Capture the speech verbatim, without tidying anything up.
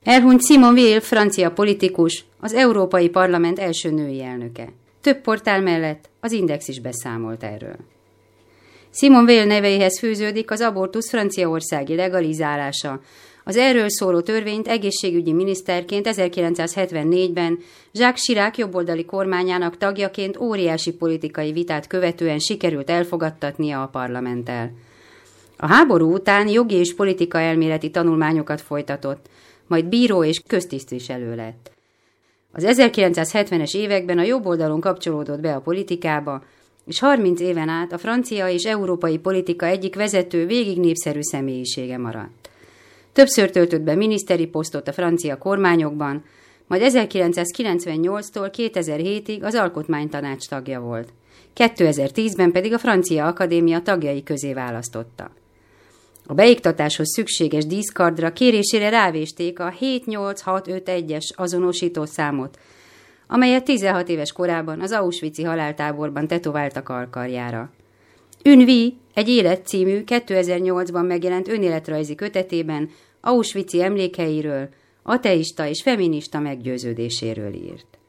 Elhunyt Simone Veil, francia politikus, az Európai Parlament első női elnöke. Több portál mellett az Index is beszámolt erről. Simone Veil nevéhez fűződik az abortusz franciaországi legalizálása. Az erről szóló törvényt egészségügyi miniszterként ezerkilencszázhetvennégyben Jacques Chirac jobboldali kormányának tagjaként óriási politikai vitát követően sikerült elfogadtatnia a parlamenttel. A háború után jogi és politika elméleti tanulmányokat folytatott, majd bíró és köztisztviselő lett. Az ezerkilencszázhetvenes években a jobb oldalon kapcsolódott be a politikába, és harminc éven át a francia és európai politika egyik vezető, végig népszerű személyisége maradt. Többször töltött be miniszteri posztot a francia kormányokban, majd ezerkilencszázkilencvennyolctól kétezer-hétig az Alkotmánytanács tagja volt. kétezer-tízben pedig a Francia Akadémia tagjai közé választotta. A beiktatáshoz szükséges díszkardra kérésére rávésték a hét nyolc hat öt egyes azonosító számot, amelyet tizenhat éves korában az auschwitzi haláltáborban tetováltak alkarjára. Une vie, egy élet című kétezer-nyolcban megjelent önéletrajzi kötetében auschwitzi emlékeiről, ateista és feminista meggyőződéséről írt.